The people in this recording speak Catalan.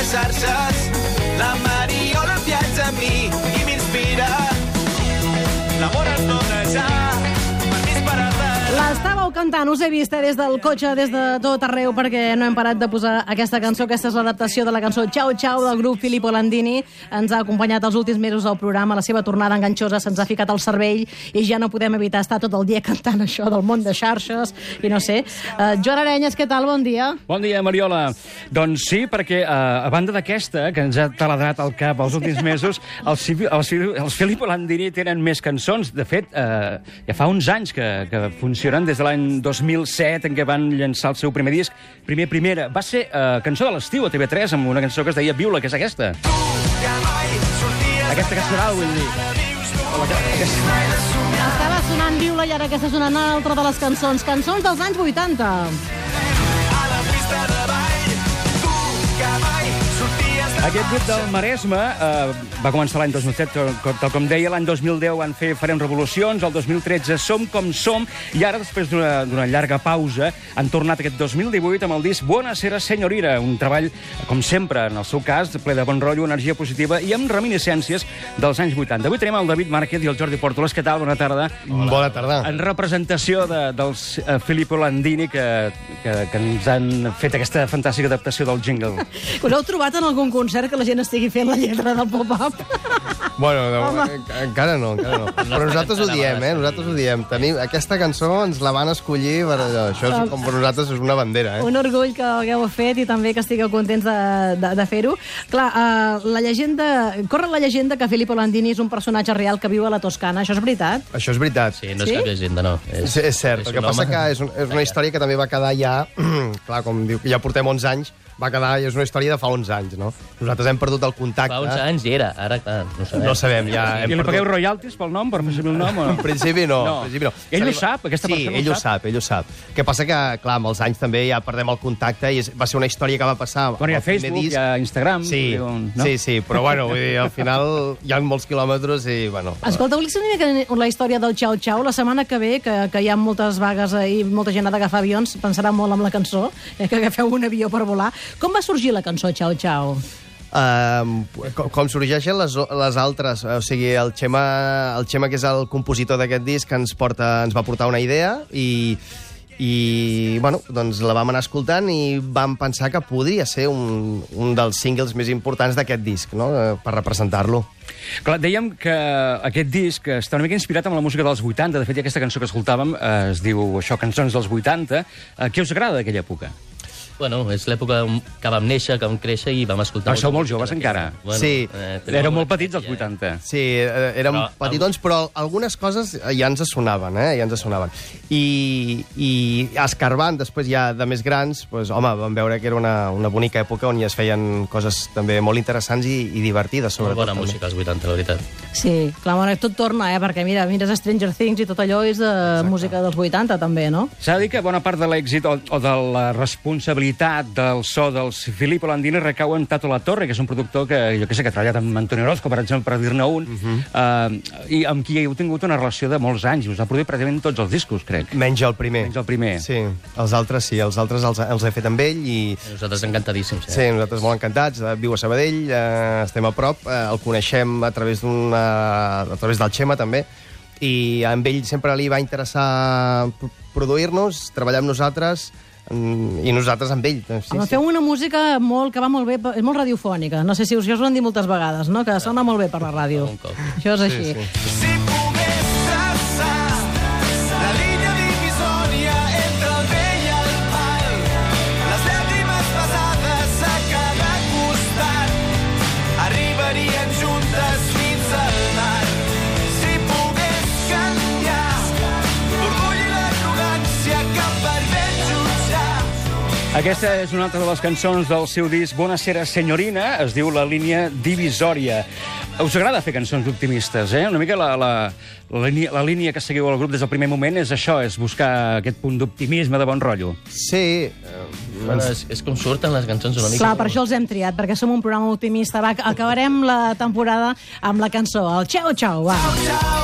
les xarxes. La Mariola viatja amb mi i m'inspira. L'amor es dona ja, permís per arrel. L'estàveu cantant, us he vist des del cotxe, des de tot arreu, perquè no hem parat de posar aquesta cançó. Aquesta és l'adaptació de la cançó Ciao Ciao del grup Filippo Landini. Ens ha acompanyat els últims mesos al programa. La seva tornada enganxosa se'ns ha ficat al cervell i ja no podem evitar estar tot el dia cantant això del món de xarxes i no sé. Joan Arenyes, què tal? Bon dia. Bon dia, Mariola. Doncs sí, perquè a banda d'aquesta, que ens ha taladrat al cap els últims mesos, els Filippo Landini tenen més cançons. De fet, ja fa uns anys que funcionen, des de l'any 2007, en què van llançar el seu primer disc. Primera. Va ser cançó de l'estiu a TV3, amb una cançó que es deia Viula, que és aquesta. Aquesta que sonava, vull dir. Estava sonant Viula i ara aquesta és una altra de les cançons. Cançons dels anys 80. A la pista de ball, tu que mai sorties... Aquest grup del Maresme va començar l'any 2007, tal com deia. L'any 2010 van fer Farem Revolucions, el 2013 Som com som, i ara, després d'una llarga pausa, han tornat aquest 2018 amb el disc Buonasera Signorina, un treball, com sempre, en el seu cas, ple de bon rotllo, energia positiva i amb reminiscències dels anys 80. Avui tenim el David Márquez i el Jordi Portoles. Què tal? Bona tarda. Bona tarda. En representació dels Filippo Landini, que ens han fet aquesta fantàstica adaptació del jingle. Us heu trobat en algun concert que la gent estigui fent la lletra del pop-up? Bueno, encara no. Però nosaltres ho diem, nosaltres ho diem. Aquesta cançó ens la van escollir per allò. Això és, com per nosaltres és una bandera, Un orgull que hagueu fet i també que estigueu contents de fer-ho. Clar, corre la llegenda que Filippo Landini és un personatge real que viu a la Toscana. Això és veritat? Això és veritat. Sí, no és cap llegenda, no. És cert. El que passa que és una història que també va quedar ja... Clar, com diu, que ja portem 11 anys, va quedar, és una història de fa 11 anys, no? Nosaltres hem perdut el contacte. Fa 11 anys hi era, ara, clar, no sabem. No sabem, ja hem I li perdut... pagueu royalties pel nom, per fer servir el nom? O no? En principi no. Ell ho sap, aquesta persona ell ho sap. El que passa que, clar, amb els anys també ja perdem el contacte i va ser una història que va passar... Bueno, hi ha Facebook, hi ha Instagram... Sí, però bueno, vull dir, al final hi ha molts quilòmetres i, bueno... Escolta, vull saber la història del Ciao Ciao. La setmana que ve, que hi ha moltes vagues i molta gent ha d'agafar avions, pensarà molt amb la cançó, que agafeu un avió per volar. Com va sorgir la cançó Ciao Ciao? Com sorgeixen les altres, o sigui, el Xema, que és el compositor d'aquest disc, ens va portar una idea i bueno, doncs la vam anar escoltant i vam pensar que podria ser un dels singles més importants d'aquest disc, no?, per representar-lo. Clar, dèiem que aquest disc està una mica inspirat amb la música dels 80. De fet, aquesta cançó que escoltàvem es diu això, Cançons dels 80. Què us agrada d'aquella època? Bueno, és l'època que vam néixer, que vam créixer i vam escoltar... Però sou molt joves encara. Bueno, sí. Éreu molt petits, als 80. Sí, érem petitons, però algunes coses ja ens sonaven, ja ens sonaven. I escarbant, després ja de més grans, doncs, home, vam veure que era una bonica època on ja es feien coses també molt interessants i divertides, sobretot. Molt bona música, als 80, la veritat. Sí, clar, tot torna, perquè mires Stranger Things i tot allò és de música dels 80, també, no? S'ha de dir que bona part de l'èxit o de la responsabilitat del so dels Filippo Landini recau en Tato La Torre, que és un productor que, jo què sé, que ha treballat amb Antonio Orozco, per exemple, per dir-ne un, i amb qui heu tingut una relació de molts anys. Us ha produït pràcticament tots els discos, crec. Menys el primer. Sí, els altres sí, els altres els he fet amb ell i... Nosaltres encantadíssims. Sí, nosaltres molt encantats. Viu a Sabadell, estem a prop, el coneixem a través del Xema, també, i amb ell sempre li va interessar produir-nos, treballar amb nosaltres, i nosaltres amb ell. Sí, feu una música que va molt bé, és molt radiofònica. No sé si us ho han dit moltes vegades, no? Que sona molt bé per la ràdio. Això és així. Si pogués traçar la línia divisòria entre el bé i el mal, les llàgrimes pesades a cada costat arribarien juntes fins al mar. Si pogués canviar l'orgull i l'arrogància cap per ben jutjar. Aquesta és una altra de les cançons del seu disc Buonasera Signorina, es diu La línia divisòria. Us agrada fer cançons optimistes, eh? Una mica la línia que seguiu al grup des del primer moment és això, és buscar aquest punt d'optimisme, de bon rotllo. Sí. Bueno, és com surten les cançons una mica. Clar, per això els hem triat, perquè som un programa optimista. Va, acabarem la temporada amb la cançó, el Ciao Ciao, va. Ciao, ciao.